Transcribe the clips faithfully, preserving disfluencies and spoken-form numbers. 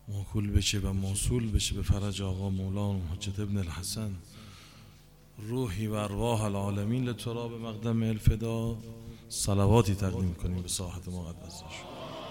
موکول بشه و موصول بشه به فرج آقا مولانا حجت ابن الحسن روحی و ارواح العالمین لترا به مقدم الفدا صلواتی تقدیم کنیم به ساحت مقدسش.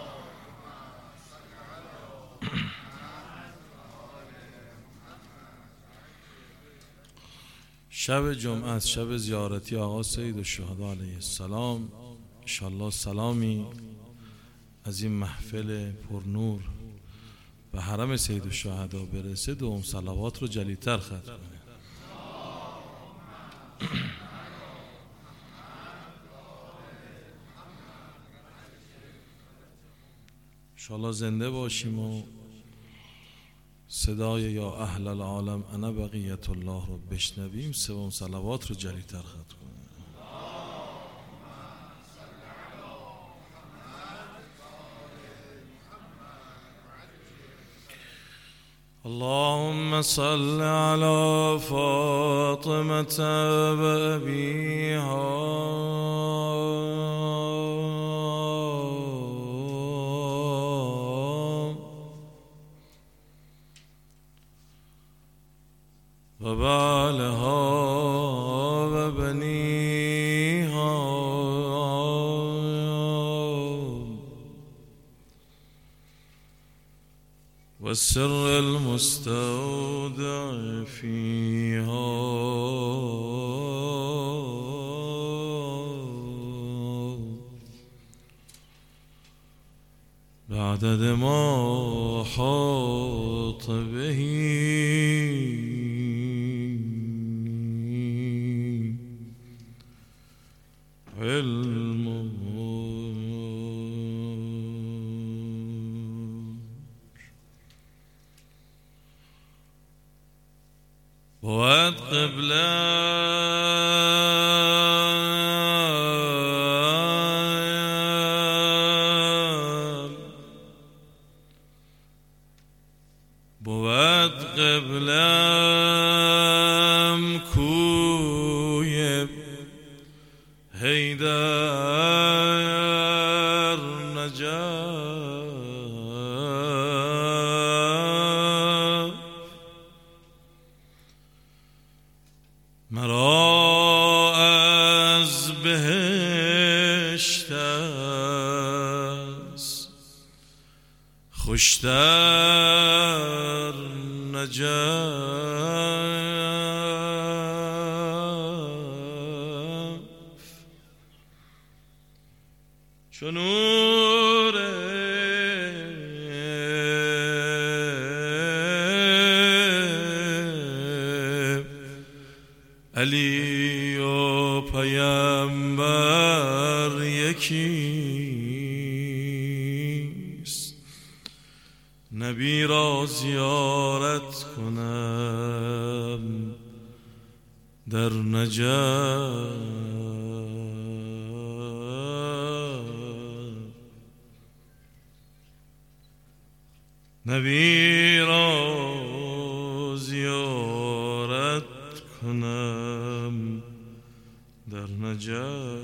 شب جمعه است، شب زیارتی آقا سید الشهدا علیه السلام. انشالله سلامی از این محفل پرنور به حرم سید الشهدا برسه، دوم صلوات رو جلیتر ختم کنه. انشالله زنده باشیم و صدای یا اهل العالم انا بقیت الله رو بشنویم، سوم صلوات رو جلیتر ختم کنیم. اللهم صل على فاطمة وأبيها وبعلها وبنيها والسر المستودع فيها بعدد ما حاط به علم. بود قبله بود قبلم کوی حیدر نجف، مرا از بهشت است خوشتر نجف، چو نور علی و پیامبر یکیست، نبی را زیارت کنم در نجف، نبی را زیارت کنم در نجف.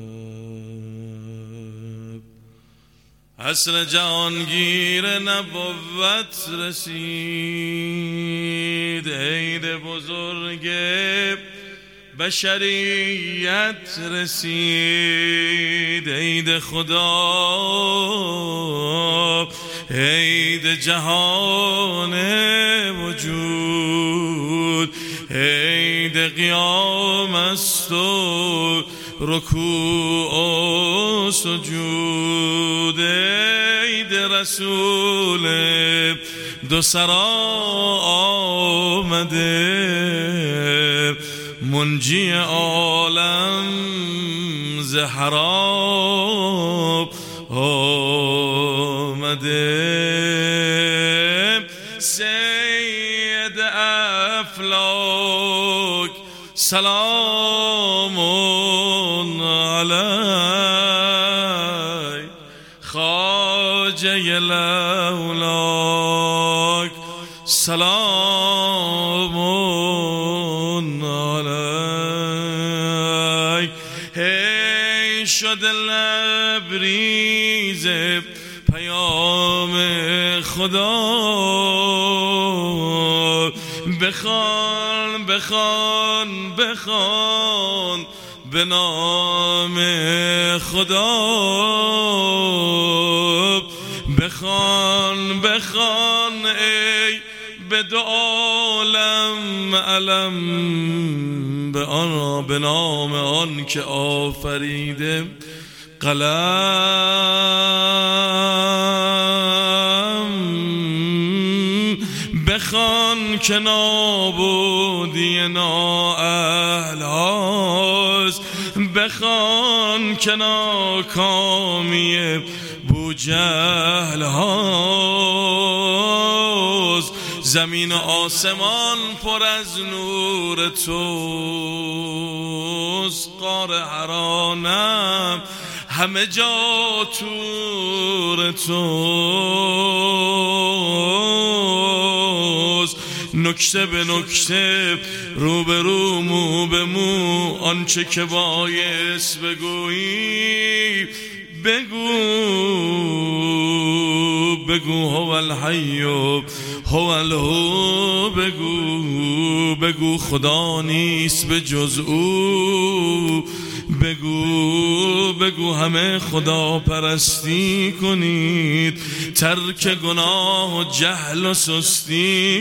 عصر جهانگیر نبوت رسید، عید بزرگ بشریت رسید، عید خدا، عید جهان وجود، عید قیام است و رکوع و سجود، عید رسول دو سرا آمده، منجی عالم ز حرام آمده، سید افلاک سلام علیک، خواجه لولاک سلام علیک. هی شد لبریز پیام خدا بخوان بخوان بخوان به نام خدا بخوان بخوان ای به دو عالم علم به آن به نام آن که آفریده قلم بخوان که نابودی نااهل هاست بخوان که ناکامی بوجهل هاست زمین و آسمان پر از نور توست غار حرانم همه جا تور توست نکته به نکته رو به رو مو به مو آنچه که بایست بگویی بگو بگو هو الحی هو الهو بگو بگو خدا نیست به جز او بگو بگو همه خدا پرستی کنید ترک گناه و جهل و سستی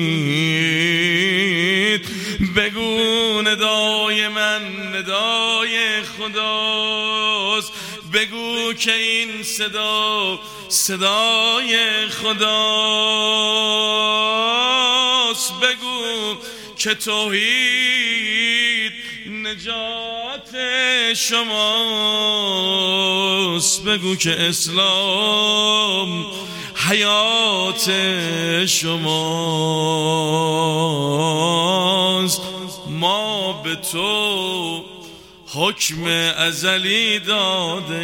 کنید بگو ندای من ندای خداست بگو که این صدا صدای خداست بگو که توحید نجات شماست بگو که اسلام حیات شماست ما به تو حکم ازلی داده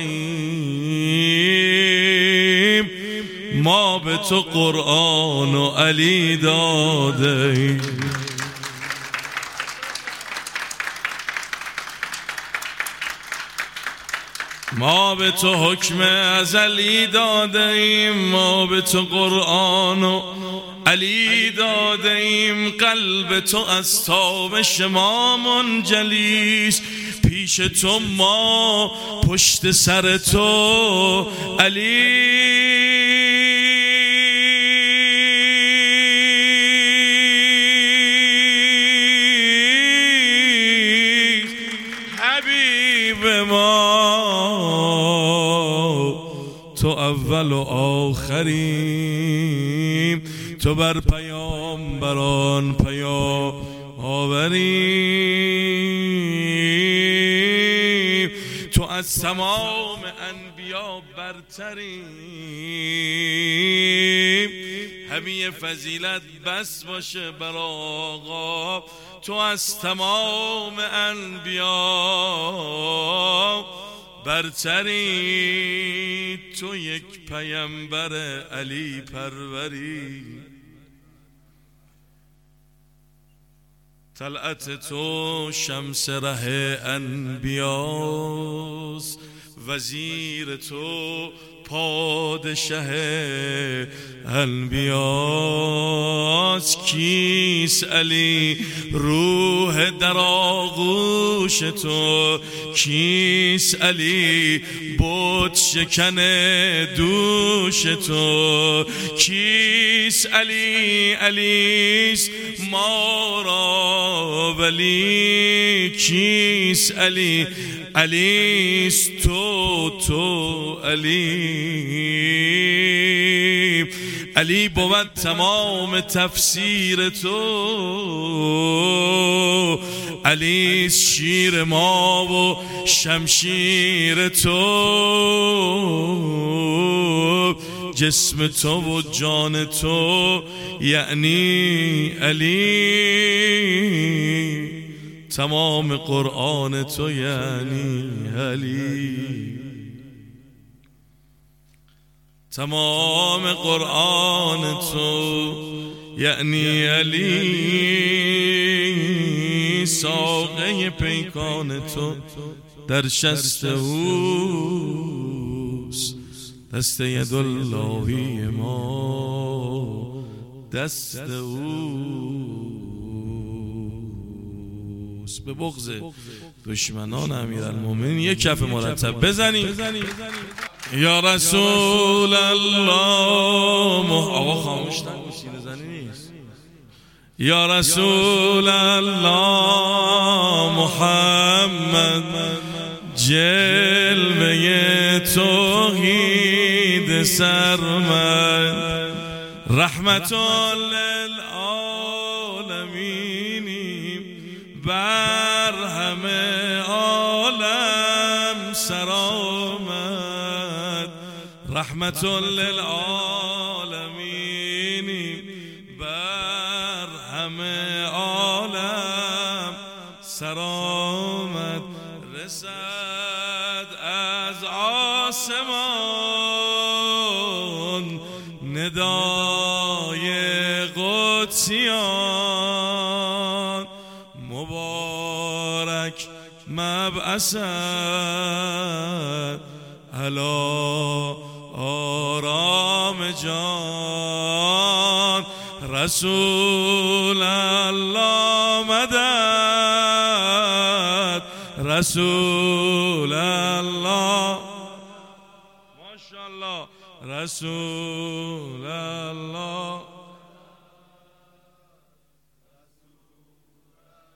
ایم ما به تو قرآن و علی داده ایم ما به تو حکم ازلی داده ایم ما به تو قرآن و علی داده ایم قلب تو از تابش ما منجلیست پیش تو ما پشت سر تو علی حبیب ما تو اول و آخریم تو بر پیامبران پیام آوریم تو از تمام انبیا برتریم همه فضیلت بس باشه بر آقا تو از تمام انبیا برتری تو یک پیامبر علی پروری طلعت تو شمس ره انبیاست وزیر تو پادشه انبیاست کیس علی روح در آغوش تو کیس علی بت شکن دوش تو کیس علی علیست ما را ولی کیس علی علیست تو تو علی علی بود تمام تفسیر تو علیست شیر ما و شمشیر تو جسم تو و جان تو یعنی علی تمام قرآن تو یعنی علی تمام قرآن تو یعنی علی ساقه پیکان تو در شست اوست دست یداللهی ما دست اوست. به بغض دشمنان امیرالمومنین یک کف مرتب بزنیم. یا رسول الله. آقا خاموش نگو، سینه زنی نیست. یا رسول الله محمد جلوه توحید سرمد، رحمت للعالمین بر همه عالم سرآمد، رحمت للعالمین بر همه عالم سرآمد. رسد از آسمان ندای قدسیان، مبارک مبعثت علی آرام جان، رسول الله مدد، رسول الله ماشاءالله، رسول الله.